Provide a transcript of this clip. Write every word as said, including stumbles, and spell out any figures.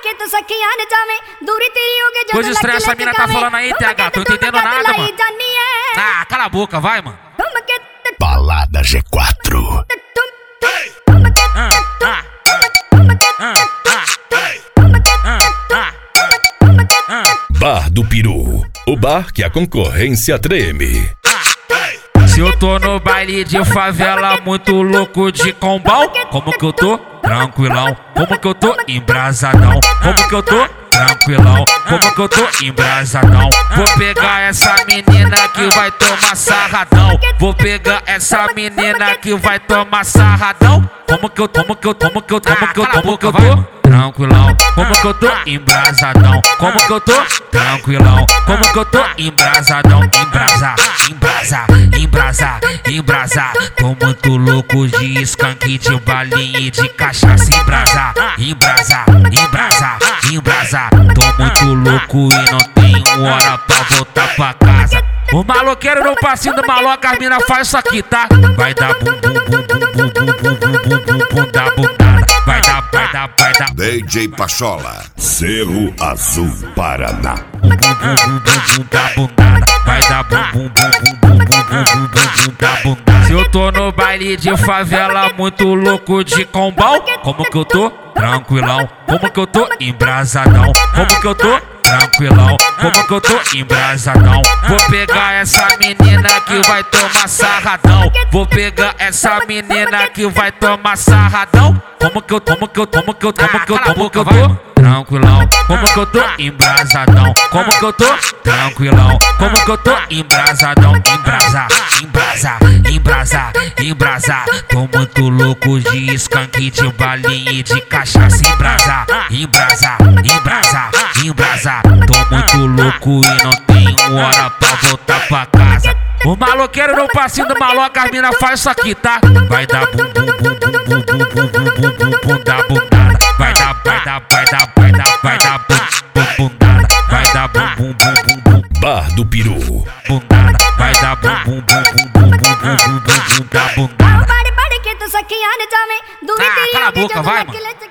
que tu saquinha ne jame duri teri hoge jab coisa estranha essa mina tá falando aí, T H. Tô entendendo nada, mano. Ah, cala a boca, vai, mano. Balada G quatro. Ah, ah, ah, ah, ah. Bar do Peru, o bar que a concorrência treme. Se eu tô no baile de favela muito louco de combão, como que eu tô? Tranquilão. Como que eu tô? Embrasadão. Como que eu tô? Tranquilão. Como que eu tô? Embrasadão. Vou pegar essa menina que vai tomar sarradão. Vou pegar essa menina que vai tomar sarradão. Como que eu, como que eu, como que eu, como que eu, como que eu tô? Tranquilão. Como que eu tô? Embrasadão. Como que eu tô? Tranquilão. Como que eu tô? Embrasadão. Embrasa, embrasa, embrasa, embrasa. Tô muito louco de skunk, de balinha e de cachaça. Embrasa, embrasa, embrasa, embrasa. Tô muito louco e não tenho hora pra voltar pra casa. O maloqueiro no passinho do maloca, as mina faz isso aqui, tá? Vai dar bum bum bum bum bum bum bum bum bum bum da bundada. Vai dar, vai dar, vai dar. D J Pachola, Cerro Azul, Paraná. Bum bum bum bum bum da bundada. Vai dar bum bum bum bum bum bum bum bum bum da bundada. Se eu tô no baile de favela muito louco de combão, como que eu tô? Tranquilão. Como que eu tô? Embrasadão. Como que eu tô? Tranquilão. Como que eu tô? Embrasadão. Vou pegar essa menina que vai tomar sarradão. Vou pegar essa menina que vai tomar sarradão. Como que eu, como que eu, como que eu, como que eu, como que eu tô? Tranquilão. Como que eu tô? Embrasadão. Como que eu tô? Tranquilão. Como que eu tô? Embrasadão. Embrasa, embrasa, embrasa, embrasa. Tô muito louco de skunk, de balinha e de cachaça. Embrasa, embrasa, embrasa, embrasa. Tô muito louco e não tenho hora pra voltar pra casa. O maloqueiro no passinho do maloca, as mina faz isso aqui, tá? Vai dar bum bum bum bum bum bum bum bum bum bum da bundada. Vai dar, vai dar, vai dar, vai dar, vai dar bum bum bundada. Vai dar bum bum bum bum bum. Bar do Peru. Bundada. Vai dar bum bum bum bum bum bum bum bum bum da bundada. Pare pare que tu saquinha ne jame duri Ah, teri cala a hoge boca, jab vai, mano.